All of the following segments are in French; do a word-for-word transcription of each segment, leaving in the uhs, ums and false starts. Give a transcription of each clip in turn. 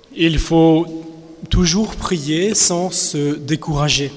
Il faut toujours prier sans se décourager.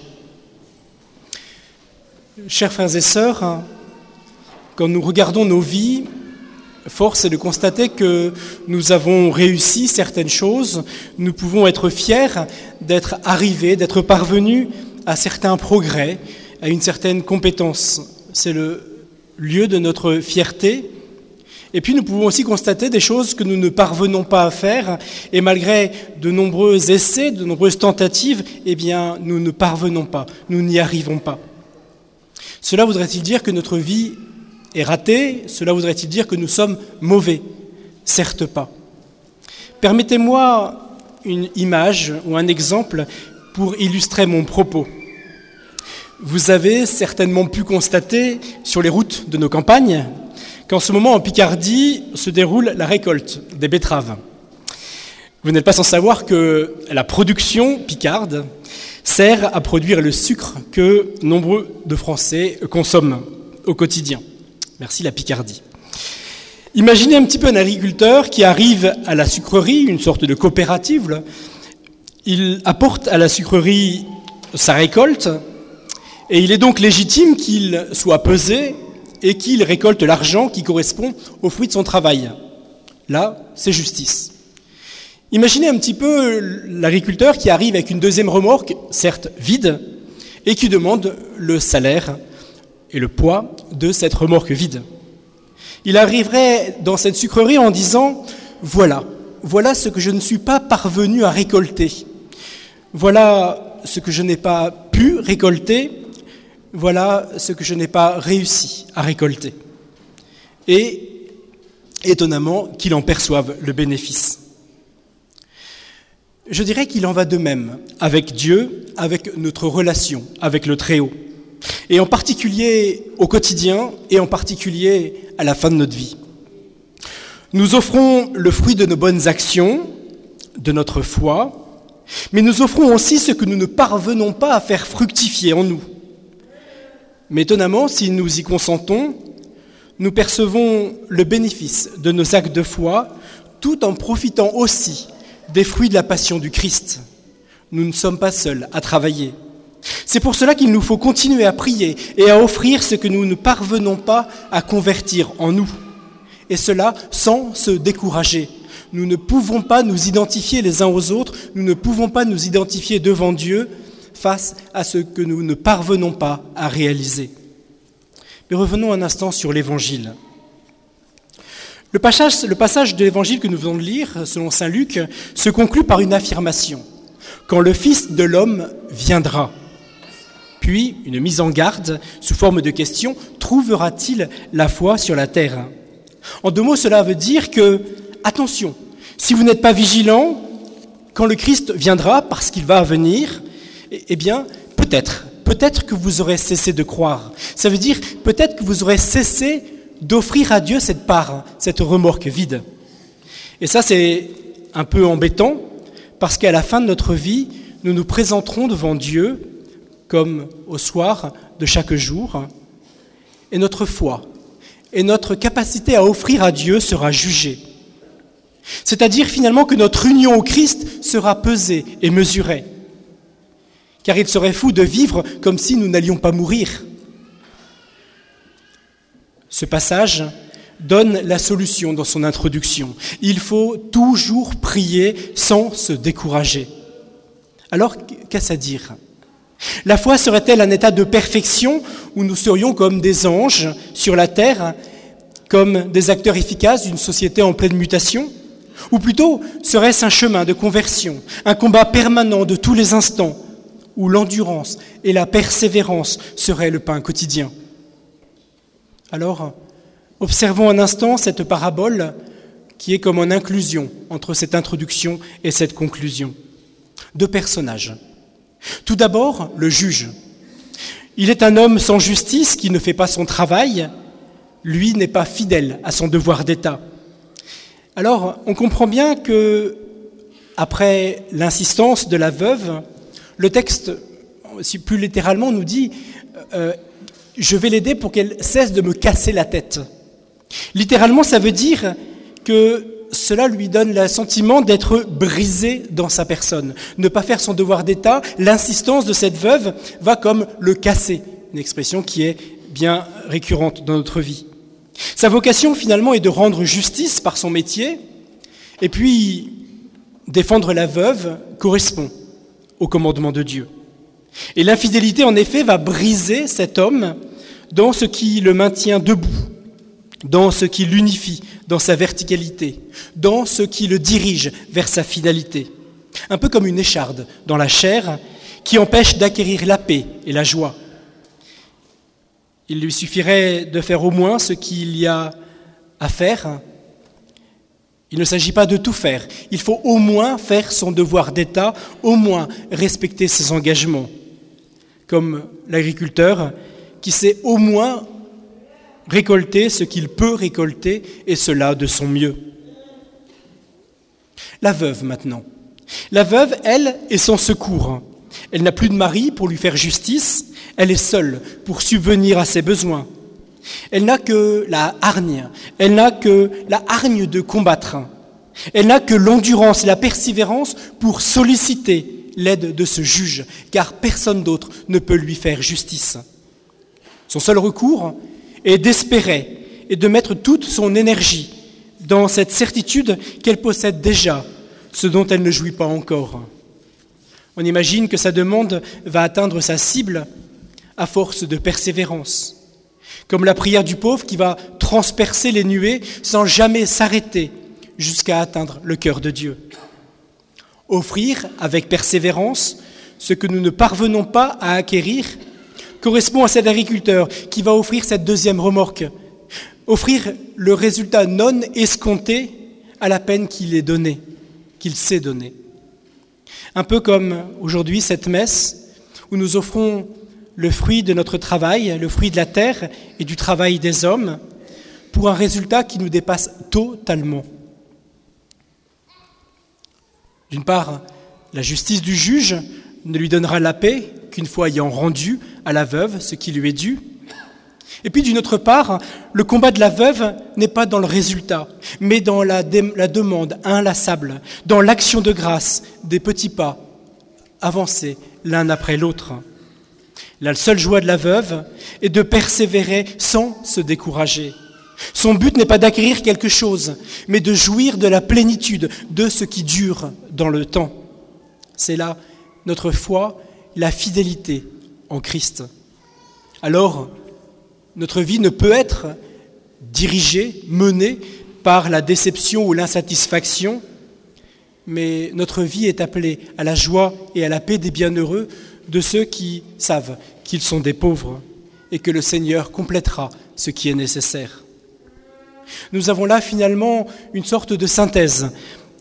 Chers frères et sœurs, quand nous regardons nos vies, force est de constater que nous avons réussi certaines choses, nous pouvons être fiers d'être arrivés, d'être parvenus à certains progrès, à une certaine compétence. C'est le lieu de notre fierté. Et puis nous pouvons aussi constater des choses que nous ne parvenons pas à faire, et malgré de nombreux essais, de nombreuses tentatives, eh bien nous ne parvenons pas, nous n'y arrivons pas. Cela voudrait-il dire que notre vie est ratée? Cela voudrait-il dire que nous sommes mauvais? Certes pas. Permettez-moi une image ou un exemple pour illustrer mon propos. Vous avez certainement pu constater sur les routes de nos campagnes qu'en ce moment en Picardie se déroule la récolte des betteraves. Vous n'êtes pas sans savoir que la production picarde sert à produire le sucre que nombreux de Français consomment au quotidien. Merci la Picardie. Imaginez un petit peu un agriculteur qui arrive à la sucrerie, une sorte de coopérative. Il apporte à la sucrerie sa récolte et il est donc légitime qu'il soit pesé et qu'il récolte l'argent qui correspond au fruit de son travail. Là, c'est justice. Imaginez un petit peu l'agriculteur qui arrive avec une deuxième remorque, certes vide, et qui demande le salaire et le poids de cette remorque vide. Il arriverait dans cette sucrerie en disant « Voilà, voilà ce que je ne suis pas parvenu à récolter. Voilà ce que je n'ai pas pu récolter. Voilà ce que je n'ai pas réussi à récolter. » Et étonnamment qu'il en perçoive le bénéfice. Je dirais qu'il en va de même avec Dieu, avec notre relation avec le Très-Haut, et en particulier au quotidien et en particulier à la fin de notre vie. Nous offrons le fruit de nos bonnes actions, de notre foi, mais nous offrons aussi ce que nous ne parvenons pas à faire fructifier en nous. Mais étonnamment, si nous y consentons, nous percevons le bénéfice de nos actes de foi tout en profitant aussi des fruits de la passion du Christ. Nous ne sommes pas seuls à travailler. C'est pour cela qu'il nous faut continuer à prier et à offrir ce que nous ne parvenons pas à convertir en nous. Et cela sans se décourager. Nous ne pouvons pas nous identifier les uns aux autres, nous ne pouvons pas nous identifier devant Dieu face à ce que nous ne parvenons pas à réaliser. Mais revenons un instant sur l'Évangile. Le passage, le passage de l'Évangile que nous venons de lire, selon saint Luc, se conclut par une affirmation. « Quand le Fils de l'homme viendra ». Puis, une mise en garde, sous forme de question, « Trouvera-t-il la foi sur la terre ?» En deux mots, cela veut dire que, attention, si vous n'êtes pas vigilant, quand le Christ viendra, parce qu'il va venir, eh bien, peut-être, peut-être que vous aurez cessé de croire. Ça veut dire peut-être que vous aurez cessé d'offrir à Dieu cette part, cette remorque vide. Et ça, c'est un peu embêtant, parce qu'à la fin de notre vie, nous nous présenterons devant Dieu, comme au soir de chaque jour, et notre foi et notre capacité à offrir à Dieu sera jugée. C'est-à-dire finalement que notre union au Christ sera pesée et mesurée. Car il serait fou de vivre comme si nous n'allions pas mourir. Ce passage donne la solution dans son introduction. Il faut toujours prier sans se décourager. Alors, qu'est-ce à dire ? La foi serait-elle un état de perfection où nous serions comme des anges sur la terre, comme des acteurs efficaces d'une société en pleine mutation ? Ou plutôt, serait-ce un chemin de conversion, un combat permanent de tous les instants, où l'endurance et la persévérance seraient le pain quotidien ? Alors, observons un instant cette parabole qui est comme en inclusion entre cette introduction et cette conclusion. Deux personnages. Tout d'abord, le juge. Il est un homme sans justice qui ne fait pas son travail. Lui n'est pas fidèle à son devoir d'État. Alors, on comprend bien que, après l'insistance de la veuve, le texte, si plus littéralement, nous dit euh, « Je vais l'aider pour qu'elle cesse de me casser la tête ». Littéralement, ça veut dire que cela lui donne le sentiment d'être brisé dans sa personne. Ne pas faire son devoir d'État, l'insistance de cette veuve va comme le casser, une expression qui est bien récurrente dans notre vie. Sa vocation finalement est de rendre justice par son métier, et puis défendre la veuve correspond au commandement de Dieu. Et l'infidélité en effet va briser cet homme dans ce qui le maintient debout, dans ce qui l'unifie, dans sa verticalité, dans ce qui le dirige vers sa finalité. Un peu comme une écharde dans la chair qui empêche d'acquérir la paix et la joie. Il lui suffirait de faire au moins ce qu'il y a à faire. Il ne s'agit pas de tout faire. Il faut au moins faire son devoir d'État, au moins respecter ses engagements. Comme l'agriculteur qui sait au moins récolter ce qu'il peut récolter, et cela de son mieux. La veuve maintenant. La veuve, elle, est sans secours. Elle n'a plus de mari pour lui faire justice, elle est seule pour subvenir à ses besoins. Elle n'a que la hargne, elle n'a que la hargne de combattre. Elle n'a que l'endurance et la persévérance pour solliciter l'aide de ce juge, car personne d'autre ne peut lui faire justice. Son seul recours est d'espérer et de mettre toute son énergie dans cette certitude qu'elle possède déjà, ce dont elle ne jouit pas encore. On imagine que sa demande va atteindre sa cible à force de persévérance, comme la prière du pauvre qui va transpercer les nuées sans jamais s'arrêter jusqu'à atteindre le cœur de Dieu. Offrir avec persévérance ce que nous ne parvenons pas à acquérir correspond à cet agriculteur qui va offrir cette deuxième remorque, offrir le résultat non escompté à la peine qu'il est donné, qu'il sait donner. Un peu comme aujourd'hui cette messe où nous offrons le fruit de notre travail, le fruit de la terre et du travail des hommes, pour un résultat qui nous dépasse totalement. D'une part, la justice du juge ne lui donnera la paix qu'une fois ayant rendu à la veuve ce qui lui est dû. Et puis d'une autre part, le combat de la veuve n'est pas dans le résultat, mais dans la, dé- la demande inlassable, dans l'action de grâce des petits pas, avancés l'un après l'autre. La seule joie de la veuve est de persévérer sans se décourager. Son but n'est pas d'acquérir quelque chose, mais de jouir de la plénitude de ce qui dure dans le temps. C'est là notre foi, la fidélité en Christ. Alors, notre vie ne peut être dirigée, menée par la déception ou l'insatisfaction, mais notre vie est appelée à la joie et à la paix des bienheureux, de ceux qui savent qu'ils sont des pauvres et que le Seigneur complétera ce qui est nécessaire. Nous avons là finalement une sorte de synthèse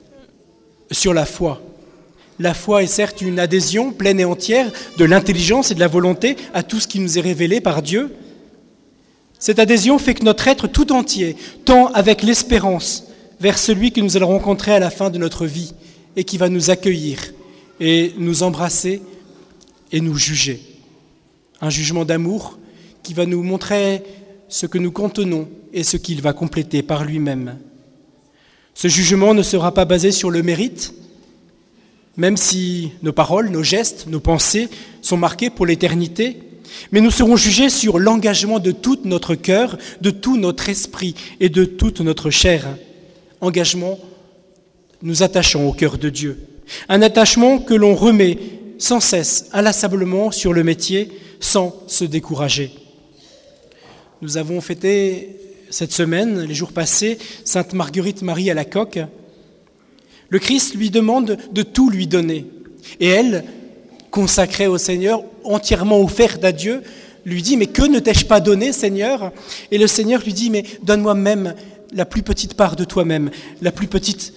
sur la foi. La foi est certes une adhésion pleine et entière de l'intelligence et de la volonté à tout ce qui nous est révélé par Dieu. Cette adhésion fait que notre être tout entier tend avec l'espérance vers celui que nous allons rencontrer à la fin de notre vie et qui va nous accueillir et nous embrasser et nous juger. Un jugement d'amour qui va nous montrer ce que nous contenons et ce qu'il va compléter par lui-même. Ce jugement ne sera pas basé sur le mérite, même si nos paroles, nos gestes, nos pensées sont marqués pour l'éternité, mais nous serons jugés sur l'engagement de tout notre cœur, de tout notre esprit et de toute notre chair. Engagement nous attachant au cœur de Dieu. Un attachement que l'on remet sans cesse, inlassablement sur le métier, sans se décourager. Nous avons fêté cette semaine, les jours passés, Sainte Marguerite Marie Alacoque. Le Christ lui demande de tout lui donner. Et elle, consacrée au Seigneur, entièrement offerte à Dieu, lui dit « Mais que ne t'ai-je pas donné, Seigneur ?» Et le Seigneur lui dit « Mais donne-moi même la plus petite part de toi-même, la plus petite,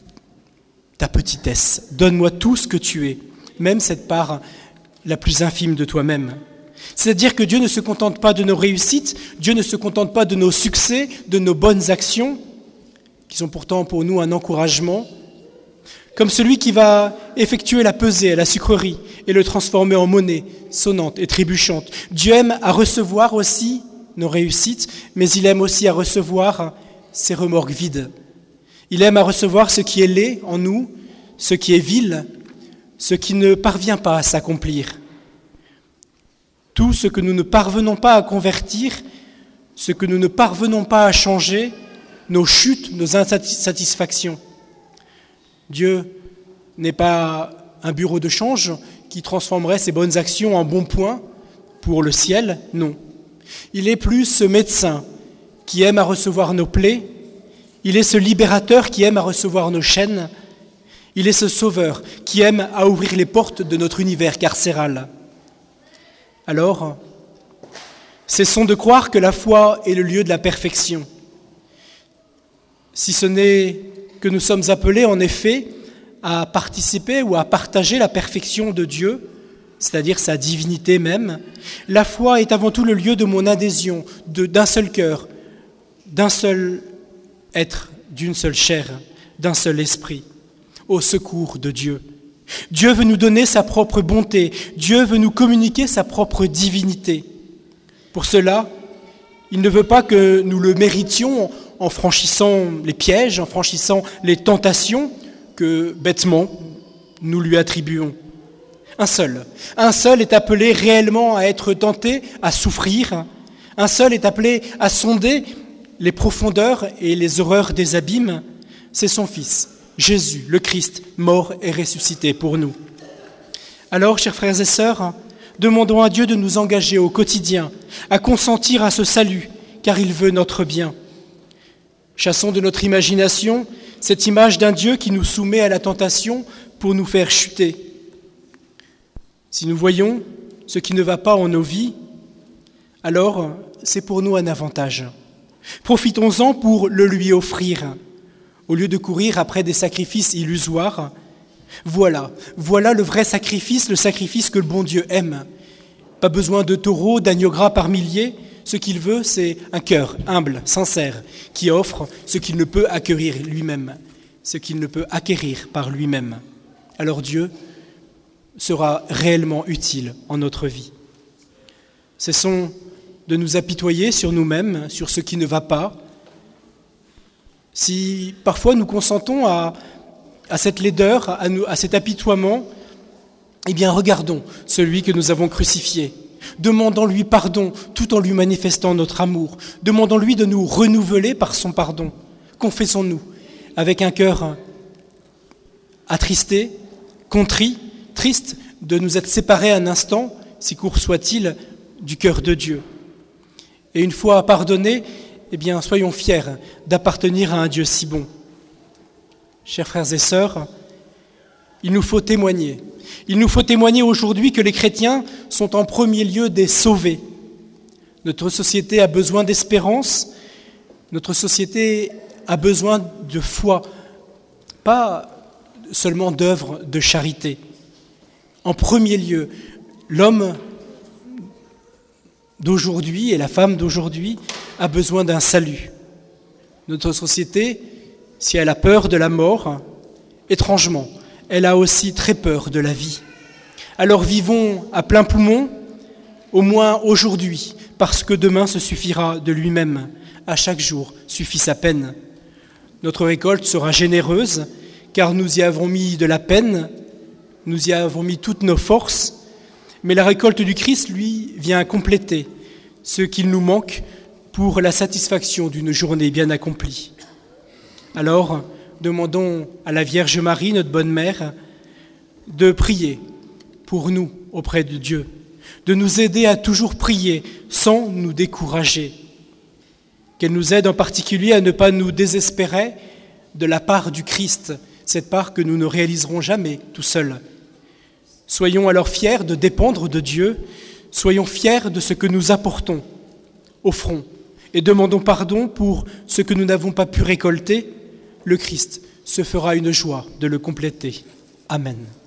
ta petitesse. Donne-moi tout ce que tu es, même cette part la plus infime de toi-même. » C'est-à-dire que Dieu ne se contente pas de nos réussites, Dieu ne se contente pas de nos succès, de nos bonnes actions, qui sont pourtant pour nous un encouragement, comme celui qui va effectuer la pesée à la sucrerie et le transformer en monnaie sonnante et trébuchante. Dieu aime à recevoir aussi nos réussites, mais il aime aussi à recevoir ces remorques vides. Il aime à recevoir ce qui est laid en nous, ce qui est vil, ce qui ne parvient pas à s'accomplir. Tout ce que nous ne parvenons pas à convertir, ce que nous ne parvenons pas à changer, nos chutes, nos insatisfactions. Dieu n'est pas un bureau de change qui transformerait ses bonnes actions en bons points pour le ciel, non. Il est plus ce médecin qui aime à recevoir nos plaies, il est ce libérateur qui aime à recevoir nos chaînes, il est ce sauveur qui aime à ouvrir les portes de notre univers carcéral. Alors, cessons de croire que la foi est le lieu de la perfection. Si ce n'est que nous sommes appelés en effet à participer ou à partager la perfection de Dieu, c'est-à-dire sa divinité même, la foi est avant tout le lieu de mon adhésion, de, d'un seul cœur, d'un seul être, d'une seule chair, d'un seul esprit, au secours de Dieu. Dieu veut nous donner sa propre bonté, Dieu veut nous communiquer sa propre divinité. Pour cela, il ne veut pas que nous le méritions en franchissant les pièges, en franchissant les tentations que bêtement nous lui attribuons. Un seul, un seul est appelé réellement à être tenté, à souffrir. Un seul est appelé à sonder les profondeurs et les horreurs des abîmes. C'est son Fils, Jésus, le Christ, mort et ressuscité pour nous. Alors, chers frères et sœurs, demandons à Dieu de nous engager au quotidien, à consentir à ce salut, car il veut notre bien. Chassons de notre imagination cette image d'un Dieu qui nous soumet à la tentation pour nous faire chuter. Si nous voyons ce qui ne va pas en nos vies, alors c'est pour nous un avantage. Profitons-en pour le lui offrir, au lieu de courir après des sacrifices illusoires. Voilà, voilà le vrai sacrifice, le sacrifice que le bon Dieu aime. Pas besoin de taureaux, d'agneaux gras par milliers. Ce qu'il veut, c'est un cœur humble, sincère, qui offre ce qu'il ne peut acquérir lui-même, ce qu'il ne peut acquérir par lui-même. Alors Dieu sera réellement utile en notre vie. Cessons de nous apitoyer sur nous-mêmes, sur ce qui ne va pas. Si parfois nous consentons à, à cette laideur, à, nous, à cet apitoiement, eh bien regardons celui que nous avons crucifié. Demandons-lui pardon tout en lui manifestant notre amour. Demandons-lui de nous renouveler par son pardon. Confessons-nous avec un cœur attristé, contrit, triste de nous être séparés un instant, si court soit-il, du cœur de Dieu. Et une fois pardonnés, eh bien, soyons fiers d'appartenir à un Dieu si bon. Chers frères et sœurs, il nous faut témoigner. Il nous faut témoigner aujourd'hui que les chrétiens sont en premier lieu des sauvés. Notre société a besoin d'espérance, notre société a besoin de foi, pas seulement d'œuvres de charité. En premier lieu, l'homme d'aujourd'hui et la femme d'aujourd'hui a besoin d'un salut. Notre société, si elle a peur de la mort, étrangement, elle a aussi très peur de la vie. Alors vivons à plein poumon, au moins aujourd'hui, parce que demain se suffira de lui-même. À chaque jour suffit sa peine. Notre récolte sera généreuse, car nous y avons mis de la peine, nous y avons mis toutes nos forces, mais la récolte du Christ, lui, vient compléter ce qu'il nous manque pour la satisfaction d'une journée bien accomplie. Alors, demandons à la Vierge Marie, notre bonne mère, de prier pour nous auprès de Dieu, de nous aider à toujours prier sans nous décourager, qu'elle nous aide en particulier à ne pas nous désespérer de la part du Christ, cette part que nous ne réaliserons jamais tout seuls. Soyons alors fiers de dépendre de Dieu, soyons fiers de ce que nous apportons, offrons, et demandons pardon pour ce que nous n'avons pas pu récolter. Le Christ se fera une joie de le compléter. Amen.